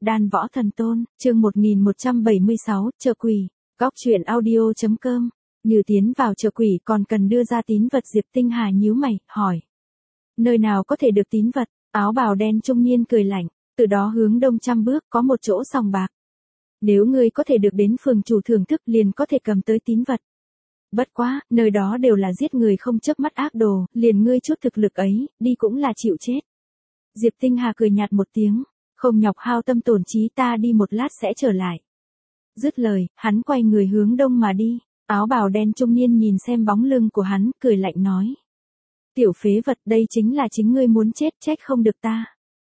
Đan Võ Thần Tôn, chương 1176, chợ quỷ, góc truyện audio.com. Như tiến vào chợ quỷ còn cần đưa ra tín vật. Diệp Tinh Hà nhíu mày, hỏi. Nơi nào có thể được tín vật? Áo bào đen trung niên cười lạnh, từ đó hướng đông 100 bước có một chỗ sòng bạc. Nếu ngươi có thể được đến phường chủ thưởng thức liền có thể cầm tới tín vật. Bất quá, nơi đó đều là giết người không chớp mắt ác đồ, liền ngươi chút thực lực ấy, đi cũng là chịu chết. Diệp Tinh Hà cười nhạt một tiếng, không nhọc hao tâm tổn trí, ta đi một lát sẽ trở lại. Dứt lời, hắn quay người hướng đông mà đi. Áo bào đen trung niên nhìn xem bóng lưng của hắn, cười lạnh nói. Tiểu phế vật, đây chính là chính ngươi muốn chết, trách không được ta.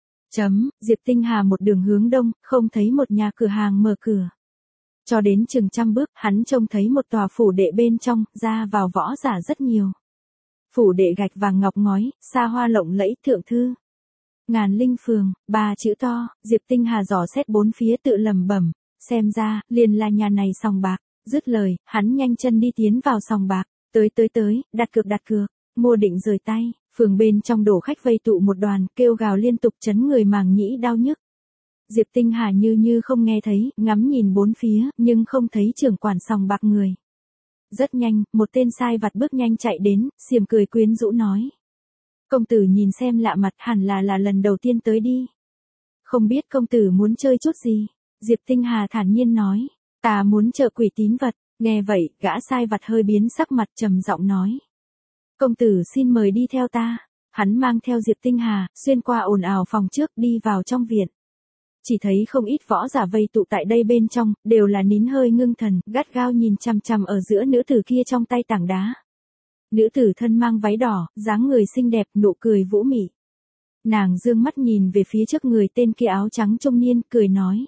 Diệp Tinh Hà một đường hướng đông, không thấy một nhà cửa hàng mở cửa. Cho đến chừng 100 bước, hắn trông thấy một tòa phủ đệ bên trong, ra vào võ giả rất nhiều. Phủ đệ gạch vàng ngọc ngói, xa hoa lộng lẫy, thượng thư. Ngàn Linh Phường, 3 chữ to. Diệp Tinh Hà dò xét bốn phía tự lẩm bẩm, xem ra, liền là nhà này sòng bạc. Dứt lời, hắn nhanh chân đi tiến vào sòng bạc, tới, đặt cược, mua định rời tay. Phường bên trong đổ khách vây tụ một đoàn, kêu gào liên tục chấn người màng nhĩ đau nhức. Diệp Tinh Hà như không nghe thấy, ngắm nhìn bốn phía, nhưng không thấy trưởng quản sòng bạc người. Rất nhanh, một tên sai vặt bước nhanh chạy đến, xiềm cười quyến rũ nói. Công tử nhìn xem lạ mặt, hẳn là lần đầu tiên tới đi. Không biết công tử muốn chơi chút gì? Diệp Tinh Hà thản nhiên nói. Ta muốn chợ quỷ tín vật. Nghe vậy, gã sai vặt hơi biến sắc mặt, trầm giọng nói. Công tử xin mời đi theo ta. Hắn mang theo Diệp Tinh Hà, xuyên qua ồn ào phòng trước, đi vào trong viện. Chỉ thấy không ít võ giả vây tụ tại đây bên trong, đều là nín hơi ngưng thần, gắt gao nhìn chằm chằm ở giữa nữ tử kia trong tay tảng đá. Nữ tử thân mang váy đỏ, dáng người xinh đẹp, nụ cười vũ mị. Nàng dương mắt nhìn về phía trước người tên kia áo trắng trung niên, cười nói.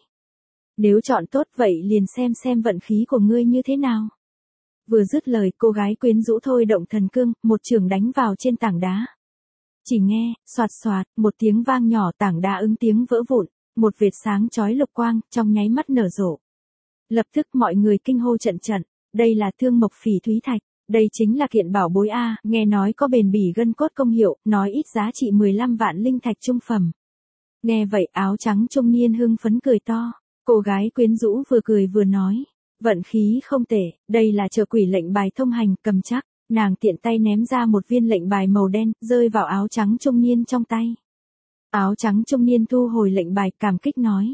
Nếu chọn tốt vậy liền xem vận khí của ngươi như thế nào. Vừa dứt lời, cô gái quyến rũ thôi động thần cương, một chưởng đánh vào trên tảng đá. Chỉ nghe, xoạt xoạt, một tiếng vang nhỏ, tảng đá ứng tiếng vỡ vụn, một vệt sáng chói lục quang, trong nháy mắt nở rộ. Lập tức mọi người kinh hô trận, đây là Thương Mộc Phỉ Thúy Thạch, đây chính là kiện bảo bối a, nghe nói có bền bỉ gân cốt công hiệu, nói ít giá trị 15 vạn linh thạch trung phẩm. Nghe vậy, áo trắng trung niên hưng phấn cười to, cô gái quyến rũ vừa cười vừa nói. Vận khí không tệ, đây là chợ quỷ lệnh bài thông hành, cầm chắc. Nàng tiện tay ném ra một viên lệnh bài màu đen, rơi vào áo trắng trung niên trong tay. Áo trắng trung niên thu hồi lệnh bài, cảm kích nói.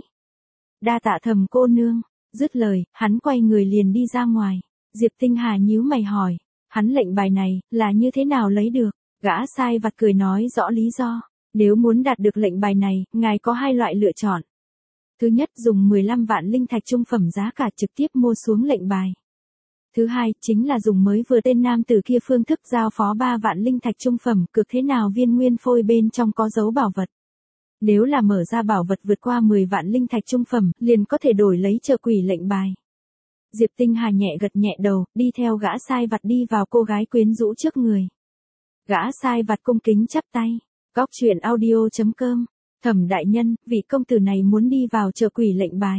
Đa tạ Thầm cô nương. Dứt lời, hắn quay người liền đi ra ngoài. Diệp Tinh Hà nhíu mày hỏi. Hắn lệnh bài này, là như thế nào lấy được? Gã sai vặt cười nói rõ lý do. Nếu muốn đạt được lệnh bài này, ngài có 2 loại lựa chọn. Thứ nhất, dùng 15 vạn linh thạch trung phẩm giá cả trực tiếp mua xuống lệnh bài. Thứ hai, chính là dùng mới vừa tên nam tử kia phương thức giao phó 3 vạn linh thạch trung phẩm, cực thế nào viên nguyên phôi bên trong có dấu bảo vật. Nếu là mở ra bảo vật vượt qua 10 vạn linh thạch trung phẩm, liền có thể đổi lấy chợ quỷ lệnh bài. Diệp Tinh Hà gật nhẹ đầu, đi theo gã sai vặt đi vào cô gái quyến rũ trước người. Gã sai vặt cung kính chắp tay. Góc truyện audio.com. Thẩm đại nhân, vị công tử này muốn đi vào chợ quỷ lệnh bài.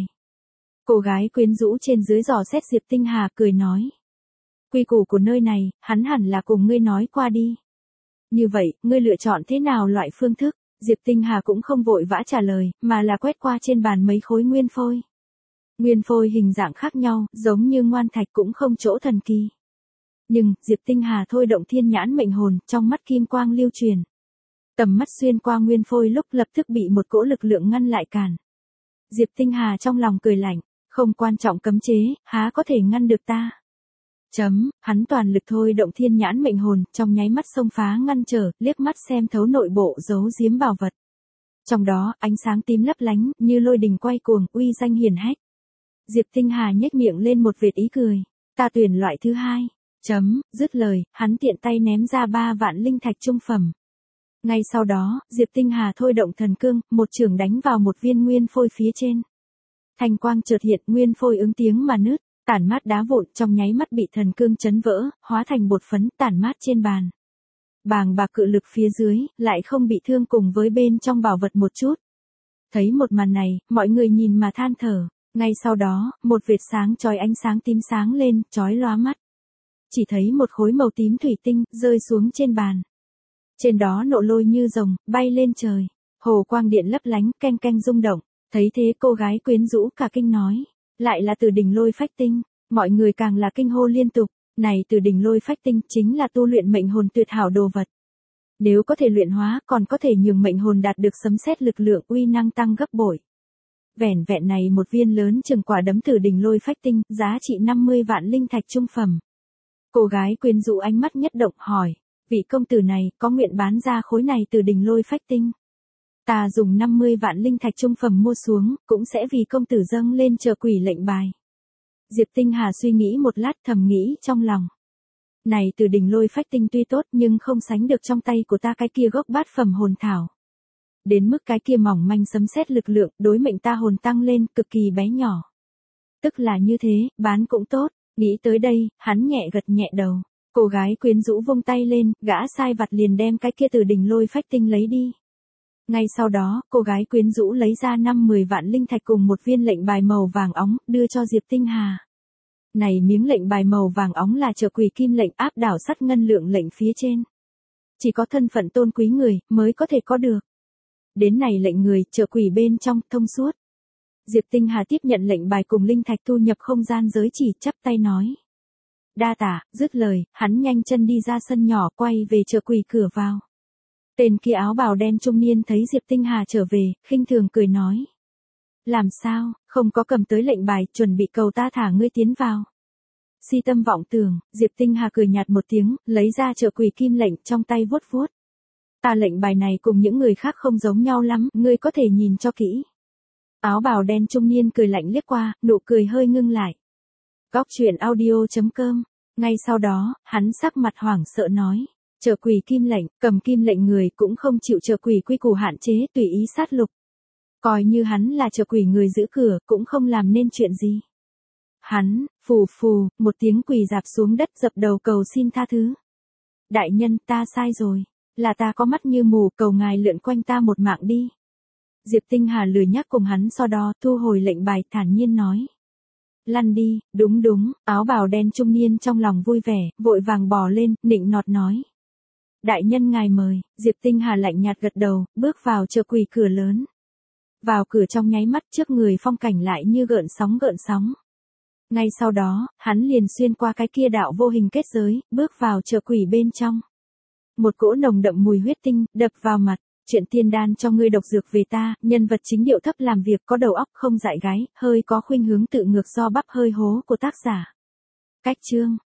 Cô gái quyến rũ trên dưới dò xét Diệp Tinh Hà, cười nói. Quy củ của nơi này, hắn hẳn là cùng ngươi nói qua đi. Như vậy, ngươi lựa chọn thế nào loại phương thức? Diệp Tinh Hà cũng không vội vã trả lời, mà là quét qua trên bàn mấy khối nguyên phôi. Nguyên phôi hình dạng khác nhau, giống như ngoan thạch cũng không chỗ thần kỳ. Nhưng, Diệp Tinh Hà thôi động thiên nhãn mệnh hồn, trong mắt kim quang lưu truyền. Tầm mắt xuyên qua nguyên phôi lúc lập tức bị một cỗ lực lượng ngăn lại cản. Diệp Tinh Hà trong lòng cười lạnh, không quan trọng cấm chế, há có thể ngăn được ta. Hắn toàn lực thôi động thiên nhãn mệnh hồn, trong nháy mắt xông phá ngăn trở, liếc mắt xem thấu nội bộ giấu giếm bảo vật. Trong đó, ánh sáng tím lấp lánh, như lôi đình quay cuồng, uy danh hiển hách. Diệp Tinh Hà nhếch miệng lên một vệt ý cười, ta tuyển loại thứ hai. Dứt lời, hắn tiện tay ném ra 3 vạn linh thạch trung phẩm. Ngay sau đó, Diệp Tinh Hà thôi động thần cương, một chưởng đánh vào một viên nguyên phôi phía trên. Thanh quang chợt hiện, nguyên phôi ứng tiếng mà nứt, tản mát đá vụn, trong nháy mắt bị thần cương chấn vỡ, hóa thành bột phấn, tản mát trên bàn. Bàng bạc cự lực phía dưới, lại không bị thương cùng với bên trong bảo vật một chút. Thấy một màn này, mọi người nhìn mà than thở. Ngay sau đó, một vệt sáng chói ánh sáng tím sáng lên, chói lóa mắt. Chỉ thấy một khối màu tím thủy tinh, rơi xuống trên bàn. Trên đó nộ lôi như rồng, bay lên trời. Hồ quang điện lấp lánh, canh canh rung động. Thấy thế cô gái quyến rũ cả kinh nói. Lại là Từ Đỉnh Lôi Phách Tinh. Mọi người càng là kinh hô liên tục. Này Từ Đỉnh Lôi Phách Tinh chính là tu luyện mệnh hồn tuyệt hảo đồ vật. Nếu có thể luyện hóa còn có thể nhường mệnh hồn đạt được sấm sét lực lượng uy năng tăng gấp bội. Vẻn vẹn này một viên lớn chừng quả đấm Từ Đỉnh Lôi Phách Tinh, giá trị 50 vạn linh thạch trung phẩm. Cô gái quyến rũ ánh mắt nhất động hỏi, vị công tử này có nguyện bán ra khối này Từ Đỉnh Lôi Phách Tinh? Ta dùng 50 vạn linh thạch trung phẩm mua xuống, cũng sẽ vì công tử dâng lên Trợ Quỷ lệnh bài. Diệp Tinh Hà suy nghĩ một lát thầm nghĩ trong lòng. Này Từ Đỉnh Lôi Phách Tinh tuy tốt nhưng không sánh được trong tay của ta cái kia gốc bát phẩm hồn thảo. Đến mức cái kia mỏng manh sấm sét lực lượng đối mệnh ta hồn tăng lên cực kỳ bé nhỏ. Tức là như thế, bán cũng tốt, nghĩ tới đây, hắn nhẹ gật nhẹ đầu. Cô gái quyến rũ vung tay lên, gã sai vặt liền đem cái kia Từ Đỉnh Lôi Phách Tinh lấy đi. Ngay sau đó, cô gái quyến rũ lấy ra 50 vạn linh thạch cùng một viên lệnh bài màu vàng óng, đưa cho Diệp Tinh Hà. Này miếng lệnh bài màu vàng óng là Trợ Quỷ kim lệnh áp đảo sắt ngân lượng lệnh phía trên. Chỉ có thân phận tôn quý người, mới có thể có được. Đến này lệnh người, Trợ Quỷ bên trong, thông suốt. Diệp Tinh Hà tiếp nhận lệnh bài cùng linh thạch thu nhập không gian giới chỉ, chắp tay nói. Đa tạ, dứt lời, hắn nhanh chân đi ra sân nhỏ quay về Trợ Quỷ cửa vào. Tên kia áo bào đen trung niên thấy Diệp Tinh Hà trở về, khinh thường cười nói. Làm sao, không có cầm tới lệnh bài, chuẩn bị cầu ta thả ngươi tiến vào. Si tâm vọng tưởng, Diệp Tinh Hà cười nhạt một tiếng, lấy ra Trợ Quỷ kim lệnh trong tay vuốt vuốt. Ta lệnh bài này cùng những người khác không giống nhau lắm, ngươi có thể nhìn cho kỹ. Áo bào đen trung niên cười lạnh liếc qua, nụ cười hơi ngưng lại. Góc truyện audio.com. Ngay sau đó, hắn sắc mặt hoảng sợ nói. Trợ Quỷ kim lệnh, cầm kim lệnh người cũng không chịu Trợ Quỷ quy củ hạn chế tùy ý sát lục. Coi như hắn là Trợ Quỷ người giữ cửa cũng không làm nên chuyện gì. Hắn, phù phù, một tiếng quỳ dạp xuống đất dập đầu cầu xin tha thứ. Đại nhân, ta sai rồi. Là ta có mắt như mù, cầu ngài lượn quanh ta một mạng đi. Diệp Tinh Hà lười nhắc cùng hắn so đo, thu hồi lệnh bài thản nhiên nói. Lăn đi, đúng, áo bào đen trung niên trong lòng vui vẻ, vội vàng bò lên, nịnh nọt nói. Đại nhân ngài mời, Diệp Tinh Hà lạnh nhạt gật đầu, bước vào Trợ Quỷ cửa lớn. Vào cửa trong nháy mắt trước người phong cảnh lại như gợn sóng. Ngay sau đó, hắn liền xuyên qua cái kia đạo vô hình kết giới, bước vào Trợ Quỷ bên trong. Một cỗ nồng đậm mùi huyết tinh, đập vào mặt. Chuyện tiên đan cho ngươi độc dược về ta, nhân vật chính điệu thấp làm việc có đầu óc không dại gái, hơi có khuynh hướng tự ngược do bắp hơi hố của tác giả. Cách chương.